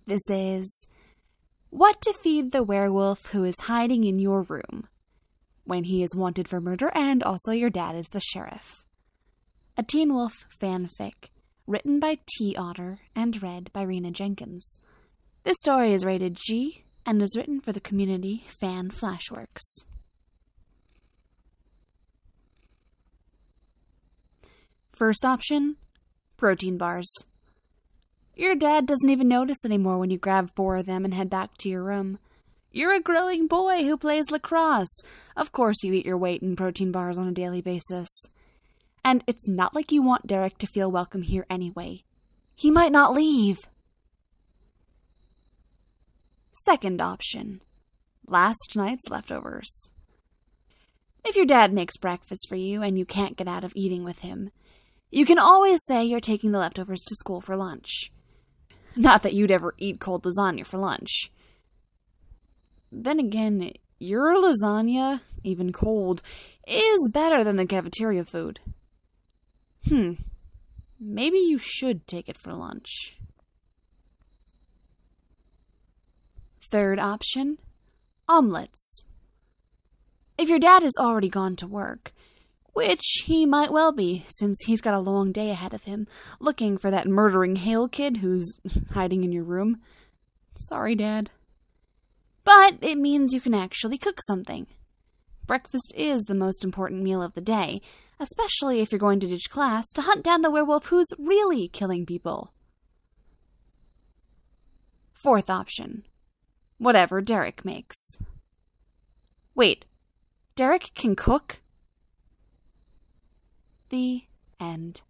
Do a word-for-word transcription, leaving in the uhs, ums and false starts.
This is what to feed the werewolf who is hiding in your room when he is wanted for murder and also your dad is the sheriff. A Teen Wolf fanfic, written by T. Otter and read by Rena Jenkins. This story is rated G and is written for the community Fan Flashworks. First option, protein bars. Your dad doesn't even notice anymore when you grab four of them and head back to your room. You're a growing boy who plays lacrosse. Of course you eat your weight in protein bars on a daily basis. And it's not like you want Derek to feel welcome here anyway. He might not leave. Second option, last night's leftovers. If your dad makes breakfast for you and you can't get out of eating with him, you can always say you're taking the leftovers to school for lunch. Not that you'd ever eat cold lasagna for lunch. Then again, your lasagna, even cold, is better than the cafeteria food. Hmm, maybe you should take it for lunch. Third option, omelets. If your dad has already gone to work, which he might well be, since he's got a long day ahead of him, looking for that murdering Hale kid who's hiding in your room. Sorry, Dad. But it means you can actually cook something. Breakfast is the most important meal of the day, especially if you're going to ditch class to hunt down the werewolf who's really killing people. Fourth option, whatever Derek makes. Wait, Derek can cook? The end.